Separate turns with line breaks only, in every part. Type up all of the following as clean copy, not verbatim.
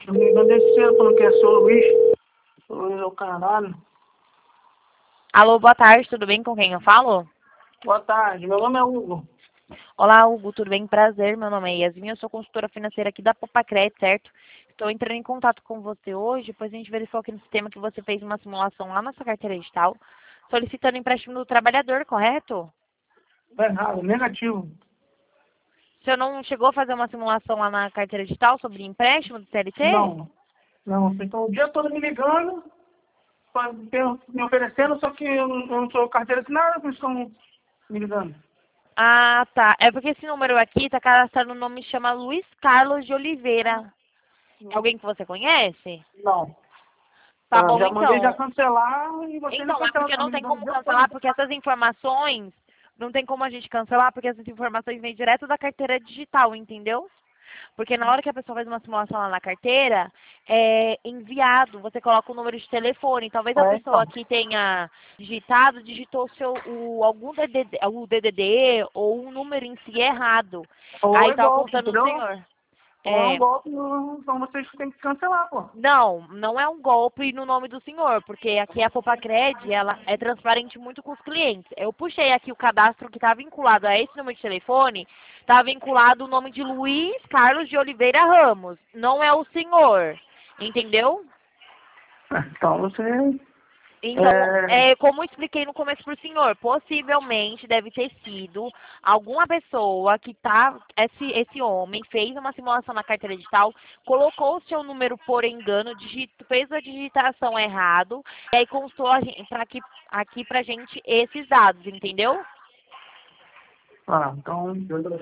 Se não me engano, esse telefone que é seu Luiz. Seu Luiz é o caralho.
Alô, boa tarde, tudo bem? Com quem eu falo?
Boa tarde, meu nome é Hugo.
Olá, Hugo, tudo bem? Prazer, meu nome é Yasmin, eu sou consultora financeira aqui da Popacred, certo? Estou entrando em contato com você hoje, pois a gente verificou aqui no sistema que você fez uma simulação lá na sua carteira digital, solicitando empréstimo do trabalhador, correto?
Tá errado, negativo.
O senhor não chegou a fazer uma simulação lá na carteira digital sobre empréstimo do CLT?
Não, vocês estão o dia todo me ligando, me oferecendo, só que eu não sou carteira assinada, vocês estão me ligando.
Ah, tá. É porque esse número aqui está cadastrado no nome que chama Luiz Carlos de Oliveira. É alguém que você conhece?
Não.
Tá
Eu
bom,
já mandei já
então.
cancelar e você não
Então, é
cancela,
porque
tá
não
me
tem
ligando o
como
dia todo.
cancelar, porque essas informações, não tem como a gente cancelar, porque essas informações vêm direto da carteira digital, entendeu? Porque na hora que a pessoa faz uma simulação lá na carteira, é enviado, você coloca o número de telefone. Talvez a pessoa
Então.
que tenha digitado, digitou algum DDD, o DDD ou um número em si errado.
Ou
Aí
é
tá
golpe,
apontando o
entendeu?
senhor.
Ou é um
É,
golpe, então vocês têm que cancelar, pô.
não, não é um golpe no nome do senhor, porque aqui a Popacred, ela é transparente muito com os clientes. Eu puxei aqui o cadastro que está vinculado a esse número de telefone, está vinculado o nome de Luiz Carlos de Oliveira Ramos, não é o senhor, entendeu?
Então você.
Então, como eu expliquei no começo para o senhor, possivelmente deve ter sido alguma pessoa que esse homem fez uma simulação na carteira digital, colocou o seu número por engano, fez a digitação errado, e aí constou aqui pra gente esses dados, entendeu?
Então.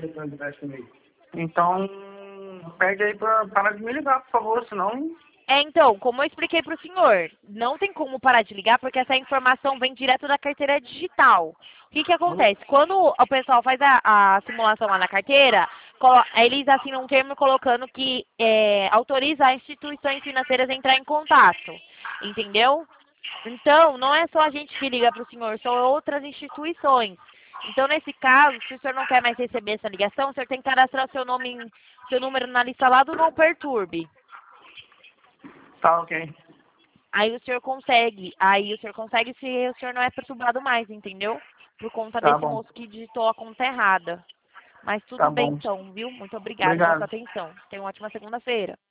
Então, pede aí pra parar de me ligar, por favor, senão.
Então, como eu expliquei para o senhor, não tem como parar de ligar porque essa informação vem direto da carteira digital. O que acontece? Quando o pessoal faz a simulação lá na carteira, eles assinam um termo colocando que autoriza as instituições financeiras a entrar em contato, entendeu? Então, não é só a gente que liga para o senhor, são outras instituições. Então, nesse caso, se o senhor não quer mais receber essa ligação, o senhor tem que cadastrar seu número na lista lá do Não Perturbe.
Tá, ok.
Aí o senhor consegue se o senhor não é perturbado mais, entendeu? Por conta
Tá
desse
bom.
moço que digitou a conta errada. Mas tudo
Tá
bem
bom.
então, viu? Muito obrigada pela sua
Obrigado.
atenção. Tenha uma ótima segunda-feira.